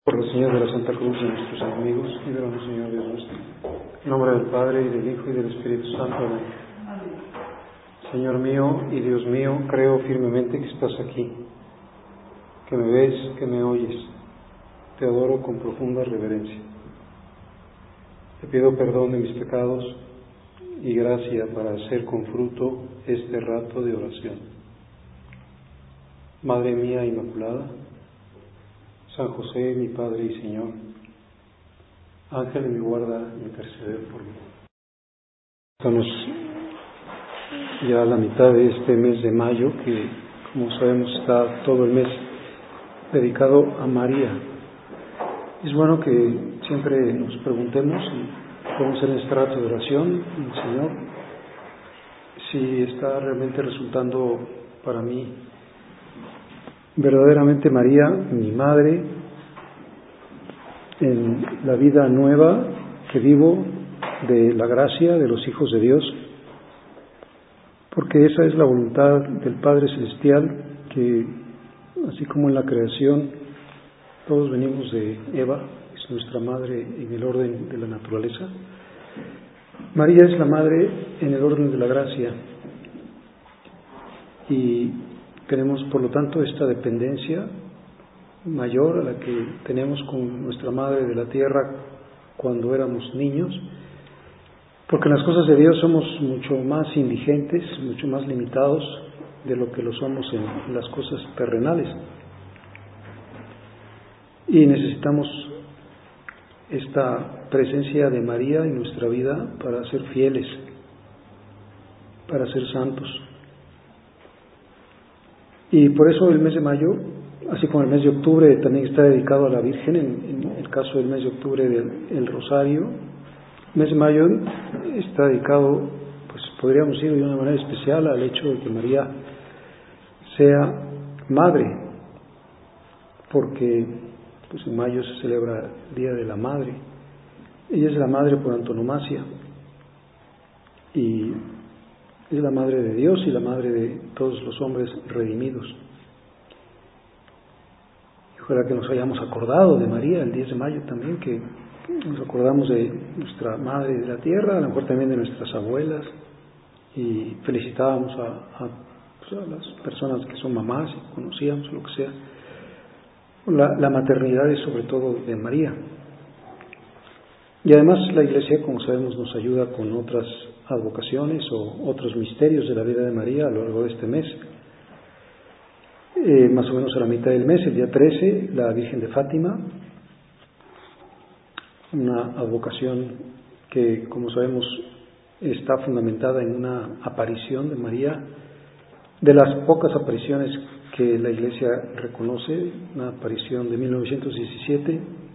Por el Señor de la Santa Cruz de nuestros enemigos, líbranos, Señor Dios nuestro. En nombre del Padre, y del Hijo, y del Espíritu Santo. Amén. Señor mío y Dios mío, creo firmemente que estás aquí, que me ves, que me oyes. Te adoro con profunda reverencia. Te pido perdón de mis pecados y gracia para hacer con fruto este rato de oración. Madre mía Inmaculada, San José, mi Padre y Señor, Ángel de mi guarda, interceder por mí. Estamos ya a la mitad de este mes de mayo, que como sabemos está todo el mes dedicado a María. Es bueno que siempre nos preguntemos, y podemos hacer este rato de oración, Señor, si está realmente resultando para mí verdaderamente María, mi madre, en la vida nueva que vivo de la gracia de los hijos de Dios, porque esa es la voluntad del Padre Celestial, que así como en la creación todos venimos de Eva, es nuestra madre en el orden de la naturaleza, María es la madre en el orden de la gracia, y tenemos por lo tanto esta dependencia mayor a la que tenemos con nuestra madre de la tierra cuando éramos niños, porque en las cosas de Dios somos mucho más indigentes, mucho más limitados de lo que lo somos en las cosas terrenales, y necesitamos esta presencia de María en nuestra vida para ser fieles, para ser santos. Y por eso el mes de mayo, así como el mes de octubre también está dedicado a la Virgen, en el caso del mes de octubre del Rosario, el mes de mayo está dedicado, pues podríamos decir de una manera especial, al hecho de que María sea madre, porque pues en mayo se celebra el Día de la Madre. Ella es la madre por antonomasia, y es la madre de Dios y la madre de todos los hombres redimidos. Ojalá que nos hayamos acordado de María el 10 de mayo también, que nos acordamos de nuestra madre de la tierra, a lo mejor también de nuestras abuelas, y felicitábamos a las personas que son mamás y conocíamos, lo que sea. La maternidad es sobre todo de María. Y además la Iglesia, como sabemos, nos ayuda con otras advocaciones o otros misterios de la vida de María a lo largo de este mes. Más o menos a la mitad del mes, el día 13, la Virgen de Fátima, una advocación que, como sabemos, está fundamentada en una aparición de María, de las pocas apariciones que la Iglesia reconoce, una aparición de 1917,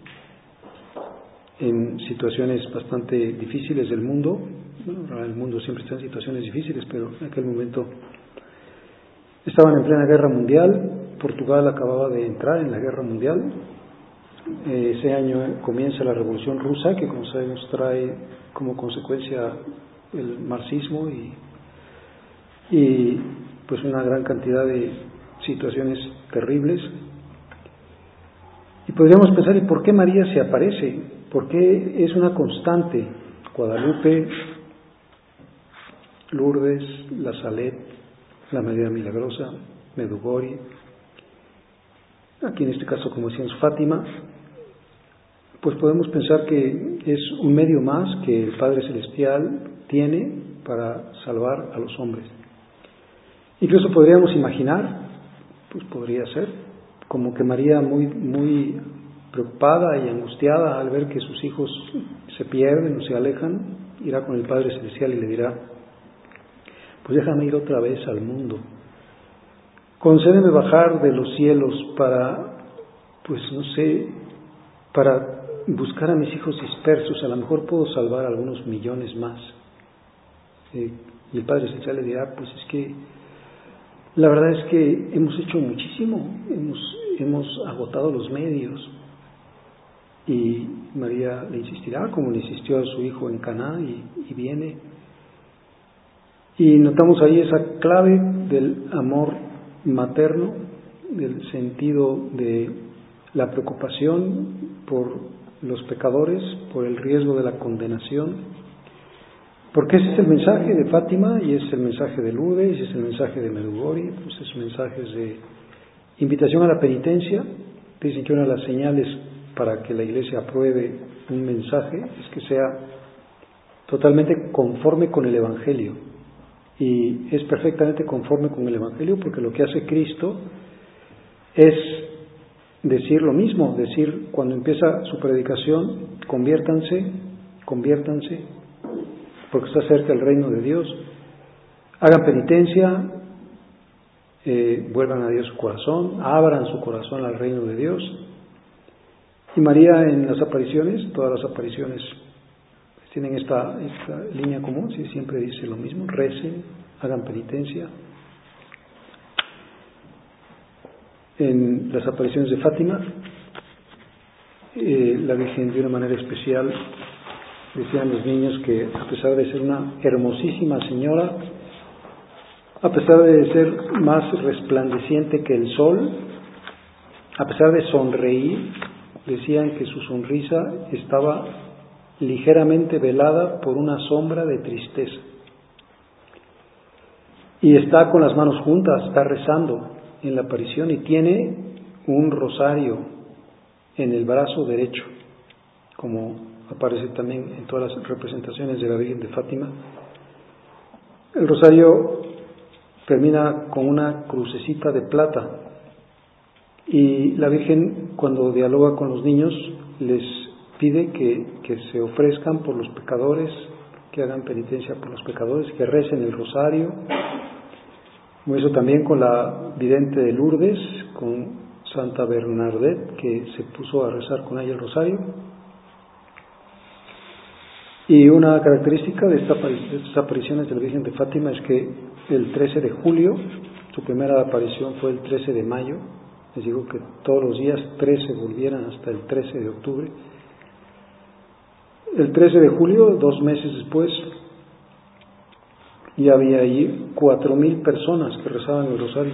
en situaciones bastante difíciles del mundo. Bueno, el mundo siempre está en situaciones difíciles, pero en aquel momento estaban en plena guerra mundial. Portugal acababa de entrar en la guerra mundial. Ese año comienza la Revolución Rusa, que como sabemos trae como consecuencia el marxismo y pues una gran cantidad de situaciones terribles. Y podríamos pensar, ¿y por qué María se aparece? ¿Por qué es una constante? Guadalupe, Lourdes, La Salet, la María Milagrosa, Medjugorje, aquí en este caso, como decíamos, Fátima. Pues podemos pensar que es un medio más que el Padre Celestial tiene para salvar a los hombres. Incluso podríamos imaginar, pues podría ser, como que María muy preocupada y angustiada al ver que sus hijos se pierden o se alejan, irá con el Padre Celestial y le dirá: pues déjame ir otra vez al mundo, concédeme bajar de los cielos para, pues no sé, para buscar a mis hijos dispersos, a lo mejor puedo salvar a algunos millones más. Y el Padre Celestial le dirá: pues es que la verdad es que hemos hecho muchísimo, hemos agotado los medios. Y María le insistirá, como le insistió a su hijo en Caná, y viene. Y notamos ahí esa clave del amor materno, del sentido de la preocupación por los pecadores, por el riesgo de la condenación, porque ese es el mensaje de Fátima y es el mensaje de Lourdes y es el mensaje de Medjugorje, pues es mensajes de invitación a la penitencia. Dicen que una de las señales para que la Iglesia apruebe un mensaje es que sea totalmente conforme con el Evangelio, y es perfectamente conforme con el Evangelio porque lo que hace Cristo es decir lo mismo, decir cuando empieza su predicación: conviértanse, conviértanse, porque está cerca el reino de Dios, hagan penitencia, vuelvan a Dios su corazón, abran su corazón al reino de Dios. Y María en las apariciones, todas las apariciones tienen esta línea común, ¿sí? Siempre dice lo mismo: recen, hagan penitencia. En las apariciones de Fátima, la Virgen de una manera especial, decían los niños que a pesar de ser una hermosísima señora, a pesar de ser más resplandeciente que el sol, a pesar de sonreír, decían que su sonrisa estaba ligeramente velada por una sombra de tristeza. Y está con las manos juntas, está rezando en la aparición y tiene un rosario en el brazo derecho, como aparece también en todas las representaciones de la Virgen de Fátima. El rosario termina con una crucecita de plata y la Virgen, cuando dialoga con los niños, les pide que se ofrezcan por los pecadores, que hagan penitencia por los pecadores, que recen el rosario. Como hizo también con la vidente de Lourdes, con Santa Bernadette, que se puso a rezar con ella el rosario. Y una característica de estas apariciones de la Virgen de Fátima es que el 13 de julio, su primera aparición fue el 13 de mayo, les digo que todos los días 13 volvieran hasta el 13 de octubre. El 13 de julio, 2 meses después, ya había allí 4,000 personas que rezaban el rosario.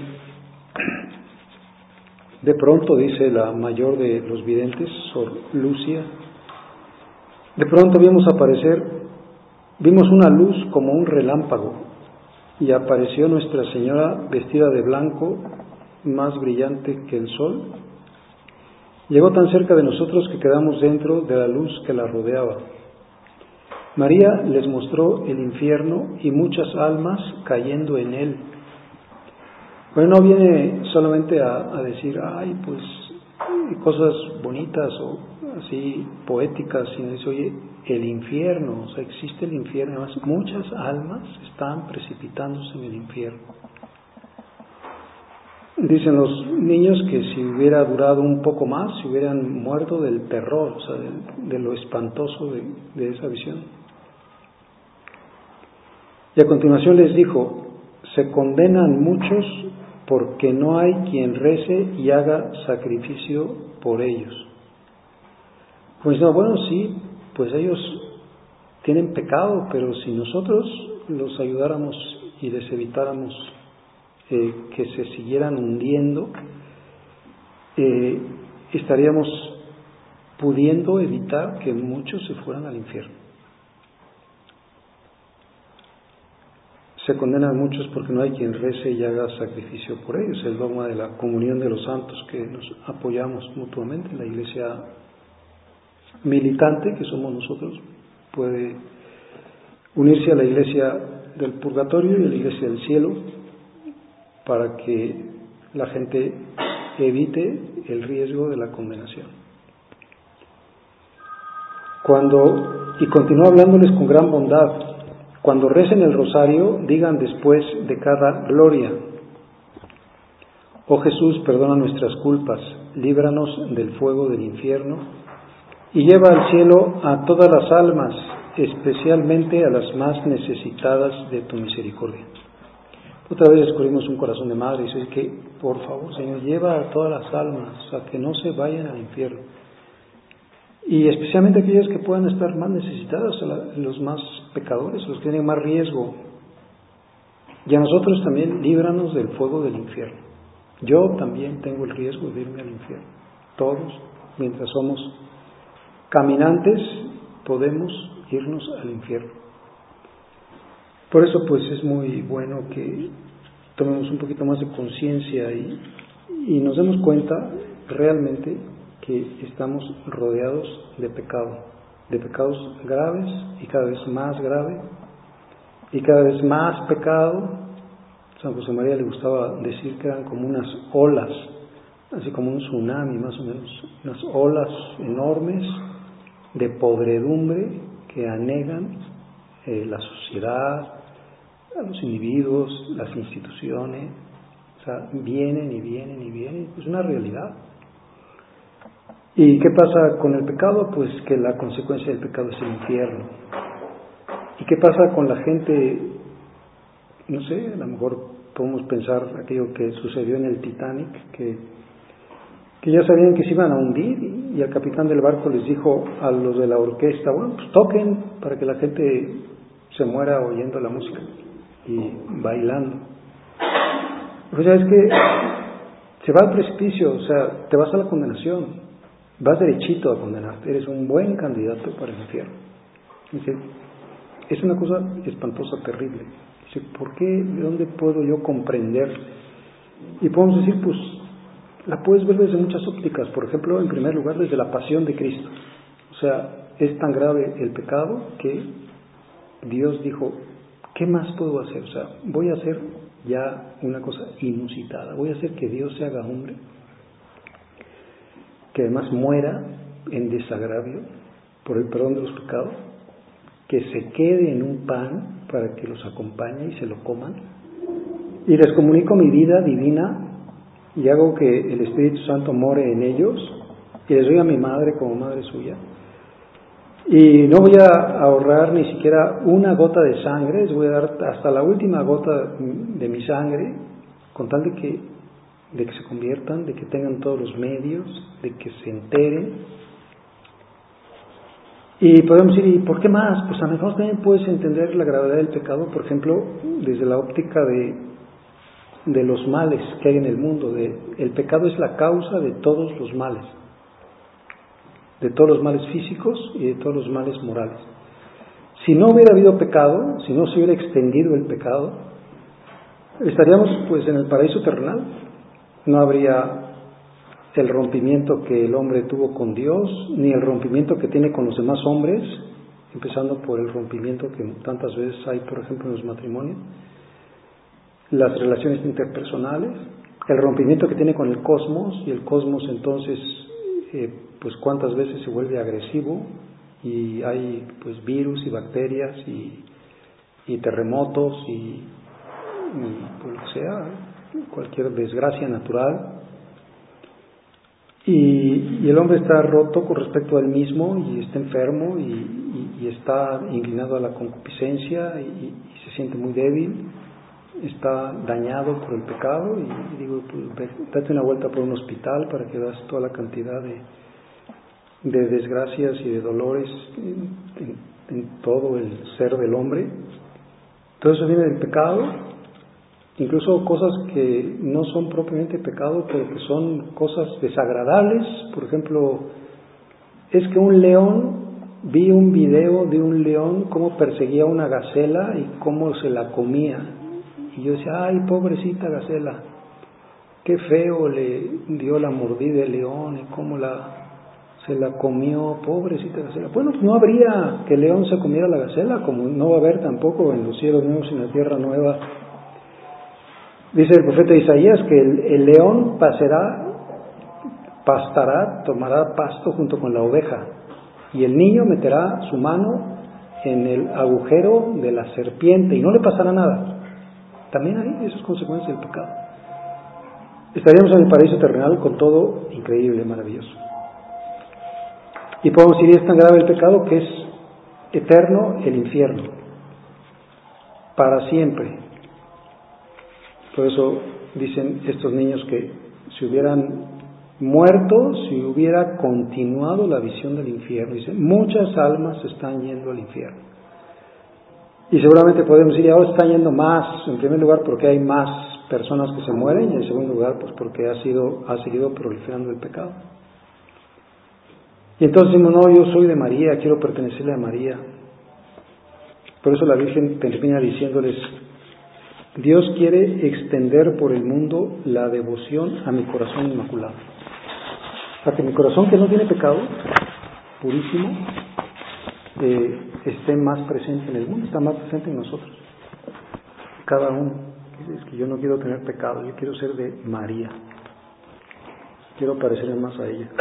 De pronto, dice la mayor de los videntes, Sor Lucia, de pronto vimos una luz como un relámpago y apareció Nuestra Señora vestida de blanco, más brillante que el sol. Llegó tan cerca de nosotros que quedamos dentro de la luz que la rodeaba. María les mostró el infierno y muchas almas cayendo en él. Pero no viene solamente a decir, ay, pues, cosas bonitas o así poéticas, sino dice, oye, el infierno, o sea, existe el infierno, además muchas almas están precipitándose en el infierno. Dicen los niños que si hubiera durado un poco más, se hubieran muerto del terror, o sea, de lo espantoso de esa visión. Y a continuación les dijo, se condenan muchos porque no hay quien rece y haga sacrificio por ellos. Pues no, bueno, sí, pues ellos tienen pecado, pero si nosotros los ayudáramos y les evitáramos que se siguieran hundiendo, estaríamos pudiendo evitar que muchos se fueran al infierno. Se condenan muchos porque no hay quien rece y haga sacrificio por ellos. El dogma de la comunión de los santos, que nos apoyamos mutuamente. La iglesia militante que somos nosotros puede unirse a la iglesia del purgatorio y a la iglesia del cielo para que la gente evite el riesgo de la condenación. Y continúa hablándoles con gran bondad. Cuando recen el rosario, digan después de cada gloria: oh Jesús, perdona nuestras culpas, líbranos del fuego del infierno y lleva al cielo a todas las almas, especialmente a las más necesitadas de tu misericordia. Otra vez descubrimos un corazón de madre y dice que, por favor, Señor, lleva a todas las almas a que no se vayan al infierno. Y especialmente aquellas que puedan estar más necesitadas, los más pecadores, los que tienen más riesgo. Y a nosotros también líbranos del fuego del infierno. Yo también tengo el riesgo de irme al infierno. Todos, mientras somos caminantes, podemos irnos al infierno. Por eso pues es muy bueno que tomemos un poquito más de conciencia y nos demos cuenta realmente que estamos rodeados de pecado, de pecados graves y cada vez más grave y cada vez más pecado. San José María le gustaba decir que eran como unas olas, así como un tsunami más o menos, unas olas enormes de podredumbre que anegan la sociedad, a los individuos, las instituciones. O sea, vienen y vienen y vienen, es una realidad. ¿Y qué pasa con el pecado? Pues que la consecuencia del pecado es el infierno. ¿Y qué pasa con la gente? No sé, a lo mejor podemos pensar aquello que sucedió en el Titanic, que ya sabían que se iban a hundir y el capitán del barco les dijo a los de la orquesta, bueno, pues toquen para que la gente se muera oyendo la música y bailando. Pues ya es que se va al precipicio, o sea, te vas a la condenación, vas derechito a condenarte, eres un buen candidato para el infierno. Dice, es una cosa espantosa, terrible. Dice, ¿por qué? ¿De dónde puedo yo comprender? Y podemos decir, pues, la puedes ver desde muchas ópticas. Por ejemplo, en primer lugar, desde la pasión de Cristo. O sea, es tan grave el pecado que Dios dijo, ¿qué más puedo hacer? O sea, voy a hacer ya una cosa inusitada. Voy a hacer que Dios se haga hombre, que además muera en desagravio por el perdón de los pecados, que se quede en un pan para que los acompañe y se lo coman, y les comunico mi vida divina y hago que el Espíritu Santo more en ellos, y les doy a mi madre como madre suya, y no voy a ahorrar ni siquiera una gota de sangre, les voy a dar hasta la última gota de mi sangre, con tal de que se conviertan, de que tengan todos los medios, de que se enteren. Y podemos decir, ¿y por qué más? Pues a lo mejor también puedes entender la gravedad del pecado, por ejemplo, desde la óptica de los males que hay en el mundo. El pecado es la causa de todos los males, de todos los males físicos y de todos los males morales. Si no hubiera habido pecado, si no se hubiera extendido el pecado, estaríamos pues en el paraíso terrenal. No habría el rompimiento que el hombre tuvo con Dios, ni el rompimiento que tiene con los demás hombres, empezando por el rompimiento que tantas veces hay, por ejemplo, en los matrimonios, las relaciones interpersonales, el rompimiento que tiene con el cosmos, y el cosmos entonces, pues cuántas veces se vuelve agresivo, y hay pues virus y bacterias y terremotos y pues lo que sea, cualquier desgracia natural. Y el hombre está roto con respecto a él mismo y está enfermo y está inclinado a la concupiscencia y se siente muy débil, está dañado por el pecado y digo, pues, date una vuelta por un hospital para que veas toda la cantidad de desgracias y de dolores en todo el ser del hombre. Todo eso viene del pecado. Incluso cosas que no son propiamente pecado, pero que son cosas desagradables. Por ejemplo, es que vi un video de un león cómo perseguía a una gacela y cómo se la comía. Y yo decía, ay, pobrecita gacela, qué feo le dio la mordida el león y cómo se la comió, pobrecita gacela. Bueno, pues no habría que el león se comiera la gacela, como no va a haber tampoco en los cielos nuevos y en la tierra nueva. Dice el profeta Isaías que el león pastará, tomará pasto junto con la oveja, y el niño meterá su mano en el agujero de la serpiente y no le pasará nada. También hay esas consecuencias del pecado. Estaríamos en el paraíso terrenal con todo increíble, maravilloso. Y podemos decir, es tan grave el pecado que es eterno el infierno, para siempre. Por eso dicen estos niños que si hubieran muerto, si hubiera continuado la visión del infierno, dicen, muchas almas están yendo al infierno. Y seguramente podemos decir, ahora están yendo más, en primer lugar porque hay más personas que se mueren, y en segundo lugar pues porque ha seguido proliferando el pecado. Y entonces decimos, no, yo soy de María, quiero pertenecerle a María. Por eso la Virgen termina diciéndoles, Dios quiere extender por el mundo la devoción a mi corazón inmaculado. Para que mi corazón, que no tiene pecado, purísimo, esté más presente en el mundo, está más presente en nosotros. Cada uno. Es que yo no quiero tener pecado, yo quiero ser de María. Quiero parecerme más a ella.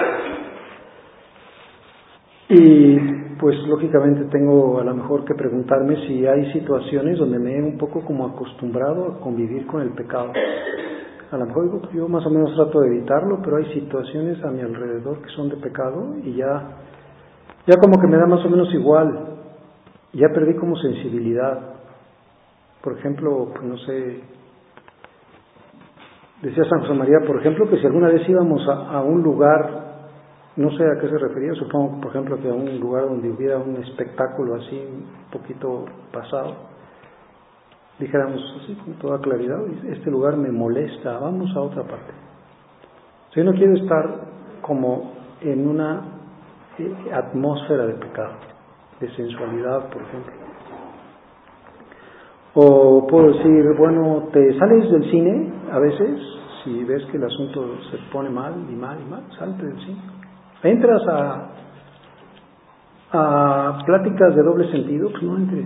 Y pues lógicamente tengo a lo mejor que preguntarme si hay situaciones donde me he un poco como acostumbrado a convivir con el pecado. A lo mejor yo más o menos trato de evitarlo, pero hay situaciones a mi alrededor que son de pecado y ya como que me da más o menos igual. Ya perdí como sensibilidad. Por ejemplo, pues no sé, decía San José María, por ejemplo, que si alguna vez íbamos a un lugar, no sé a qué se refería, supongo, por ejemplo, que a un lugar donde hubiera un espectáculo así, un poquito pasado, dijéramos así con toda claridad, este lugar me molesta, vamos a otra parte. O sea, yo no quiero estar como en una atmósfera de pecado, de sensualidad, por ejemplo. O puedo decir, bueno, te sales del cine a veces, si ves que el asunto se pone mal y mal y mal, salte del cine. Entras a pláticas de doble sentido, pues no entres,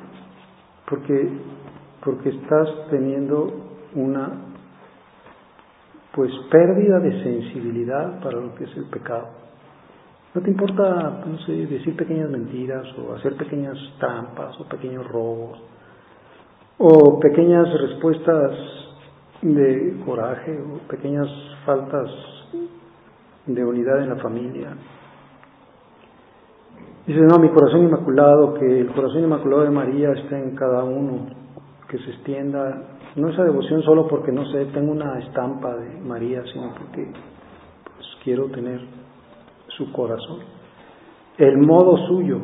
porque estás teniendo una pues pérdida de sensibilidad para lo que es el pecado. No te importa, no sé, decir pequeñas mentiras o hacer pequeñas trampas o pequeños robos o pequeñas respuestas de coraje o pequeñas faltas de unidad en la familia. Dice, no, mi corazón inmaculado, que el corazón inmaculado de María esté en cada uno, que se extienda, no esa devoción solo porque, no sé, tengo una estampa de María, sino porque pues, quiero tener su corazón, el modo suyo.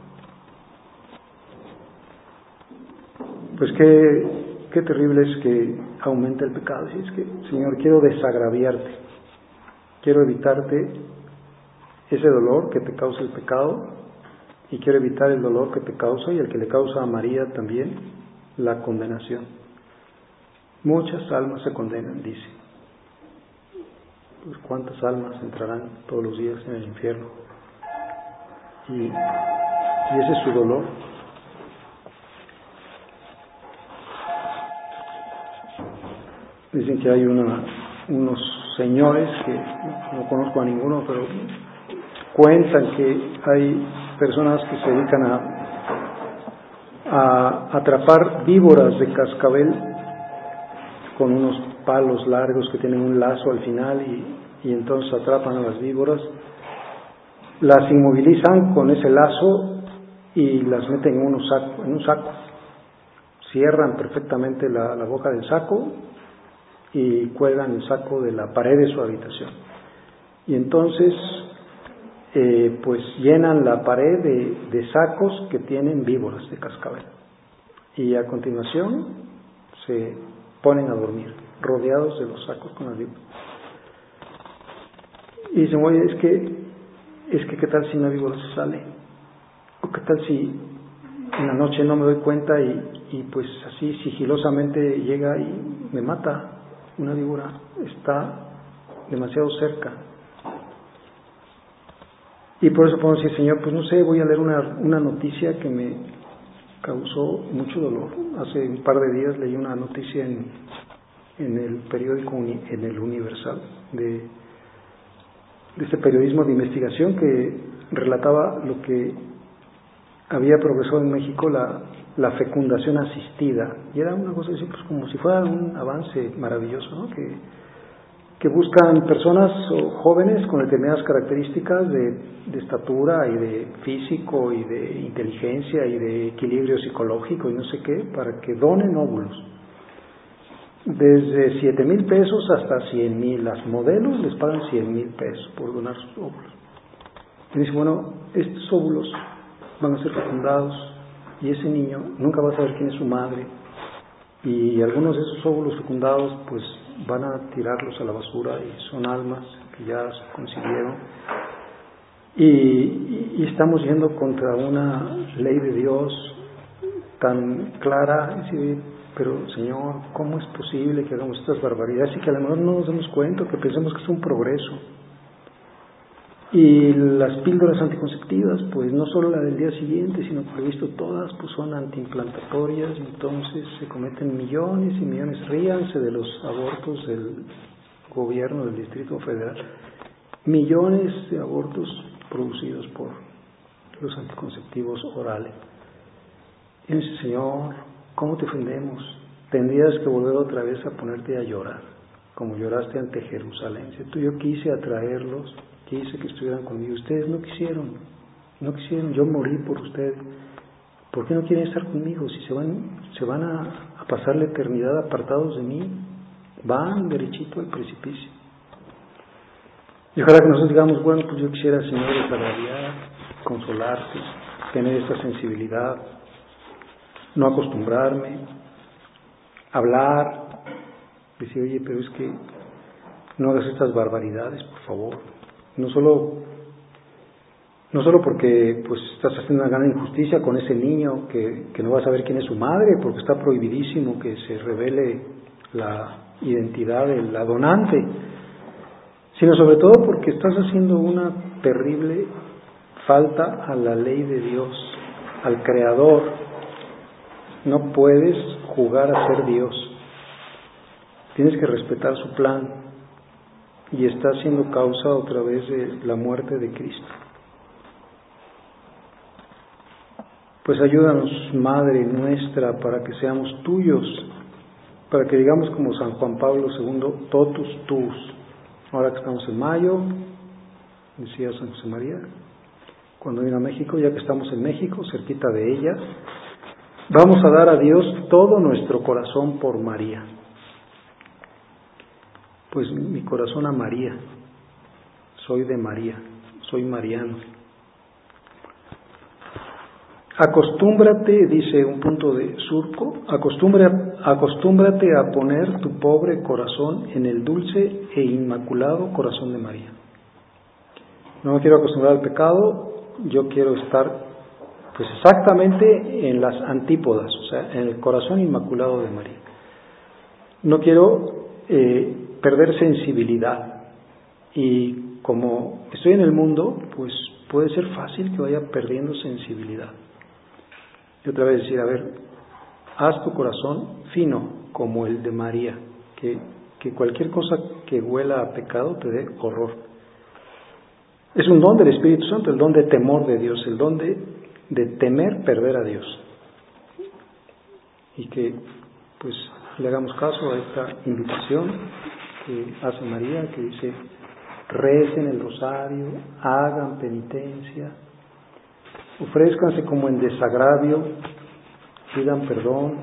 Pues qué terrible es que aumente el pecado. Si es que, Señor, quiero desagraviarte, quiero evitarte ese dolor que te causa el pecado y quiero evitar el dolor que te causa y el que le causa a María también, la condenación. Muchas almas se condenan, dice. Pues cuántas almas entrarán todos los días en el infierno. Y ese es su dolor. Dicen que hay unos señores, que no conozco a ninguno, pero cuentan que hay personas que se dedican a atrapar víboras de cascabel con unos palos largos que tienen un lazo al final y entonces atrapan a las víboras, las inmovilizan con ese lazo y las meten en un saco, cierran perfectamente la boca del saco y cuelgan el saco de la pared de su habitación. Y entonces pues llenan la pared de sacos que tienen víboras de cascabel. Y a continuación se ponen a dormir, rodeados de los sacos con las víboras. Y dicen, oye, es que ¿qué tal si una víbora se sale? ¿O qué tal si en la noche no me doy cuenta y pues así sigilosamente llega y me mata? Una víbora está demasiado cerca. Y por eso podemos decir, Señor, pues no sé, voy a leer una noticia que me causó mucho dolor. Hace un par de días leí una noticia en el periódico, en el Universal, de este periodismo de investigación que relataba lo que había progresado en México la fecundación asistida. Y era una cosa así, pues como si fuera un avance maravilloso, ¿no? Que buscan personas o jóvenes con determinadas características de estatura y de físico y de inteligencia y de equilibrio psicológico y no sé qué, para que donen óvulos. Desde 7,000 pesos hasta 100,000. Las modelos les pagan 100,000 pesos por donar sus óvulos. Y dice, bueno, estos óvulos van a ser fecundados y ese niño nunca va a saber quién es su madre. Y algunos de esos óvulos fecundados pues van a tirarlos a la basura y son almas que ya se consiguieron. y estamos yendo contra una ley de Dios tan clara, pero Señor, ¿cómo es posible que hagamos estas barbaridades y que a lo mejor no nos demos cuenta, que pensemos que es un progreso? Y las píldoras anticonceptivas, pues no solo la del día siguiente, sino por lo visto todas pues son antiimplantatorias, entonces se cometen millones y millones. Ríanse de los abortos del gobierno del Distrito Federal, millones de abortos producidos por los anticonceptivos orales. Y dice, Señor, ¿cómo te ofendemos? Tendrías que volver otra vez a ponerte a llorar, como lloraste ante Jerusalén. Yo quise atraerlos, quise que estuvieran conmigo. Ustedes no quisieron, yo morí por ustedes. ¿Por qué no quieren estar conmigo? Si se van a pasar la eternidad apartados de mí, van derechito al precipicio. Y ojalá que nosotros digamos, bueno, pues yo quisiera, Señor, desarrollar, consolarte, tener esta sensibilidad, no acostumbrarme, hablar, decir, oye, pero es que no hagas estas barbaridades, por favor. No solo porque pues estás haciendo una gran injusticia con ese niño que no va a saber quién es su madre, porque está prohibidísimo que se revele la identidad de la donante, sino sobre todo porque estás haciendo una terrible falta a la ley de Dios, al Creador. No puedes jugar a ser Dios, tienes que respetar su plan, y está siendo causa otra vez de la muerte de Cristo. Pues ayúdanos, Madre nuestra, para que seamos tuyos, para que digamos como San Juan Pablo II, totus tuus. Ahora que estamos en mayo, decía San José María, cuando vino a México, ya que estamos en México, cerquita de ella, vamos a dar a Dios todo nuestro corazón por María. Pues mi corazón a María, soy de María, soy mariano. Acostúmbrate, dice un punto de surco, acostúmbrate a poner tu pobre corazón en el dulce e inmaculado corazón de María. No me quiero acostumbrar al pecado, yo quiero estar pues exactamente en las antípodas, o sea, en el corazón inmaculado de María. No quiero perder sensibilidad, y como estoy en el mundo, pues puede ser fácil que vaya perdiendo sensibilidad. Y otra vez decir, a ver, haz tu corazón fino como el de María, que cualquier cosa que huela a pecado te dé horror. Es un don del Espíritu Santo, el don de temor de Dios, el don de temer perder a Dios. Y que pues le hagamos caso a esta invitación que hace María, que dice, recen el rosario, hagan penitencia, ofrézcanse como en desagravio, pidan perdón,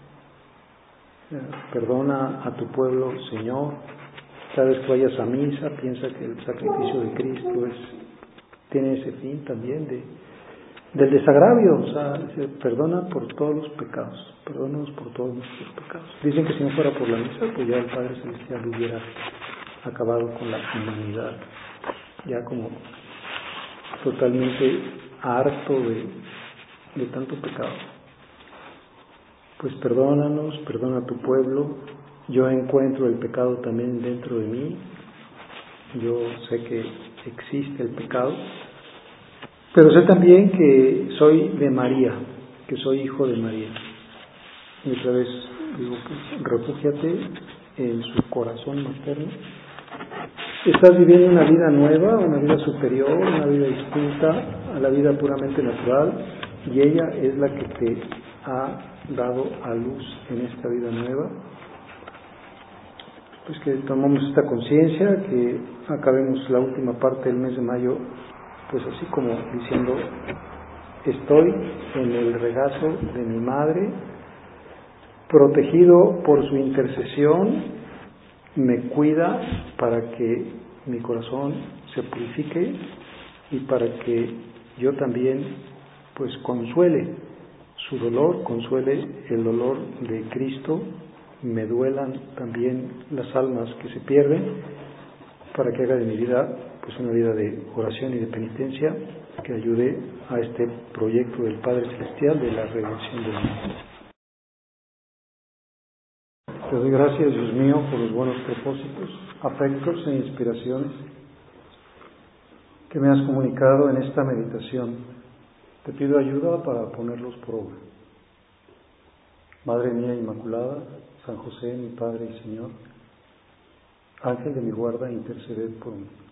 perdona a tu pueblo, Señor. Cada vez que vayas a misa, piensa que el sacrificio de Cristo tiene ese fin también del desagravio, o sea, perdona por todos los pecados, perdónanos por todos nuestros pecados. Dicen que si no fuera por la misa, pues ya el Padre Celestial hubiera acabado con la humanidad, ya como totalmente harto de tanto pecado. Pues perdónanos, perdona a tu pueblo. Yo encuentro el pecado también dentro de mí, yo sé que existe el pecado, pero sé también que soy de María, que soy hijo de María. Y otra vez digo, pues refúgiate en su corazón materno. Estás viviendo una vida nueva, una vida superior, una vida distinta a la vida puramente natural, y ella es la que te ha dado a luz en esta vida nueva. Pues que tomamos esta conciencia, que acabemos la última parte del mes de mayo, pues así como diciendo, estoy en el regazo de mi madre, protegido por su intercesión, me cuida para que mi corazón se purifique y para que yo también pues consuele su dolor, consuele el dolor de Cristo, me duelan también las almas que se pierden, para que haga de mi vida pues una vida de oración y de penitencia que ayude a este proyecto del Padre Celestial de la redención del mundo. Te doy gracias, Dios mío, por los buenos propósitos, afectos e inspiraciones que me has comunicado en esta meditación. Te pido ayuda para ponerlos por obra. Madre mía Inmaculada, San José, mi Padre y Señor, Ángel de mi guarda, interceded por mí.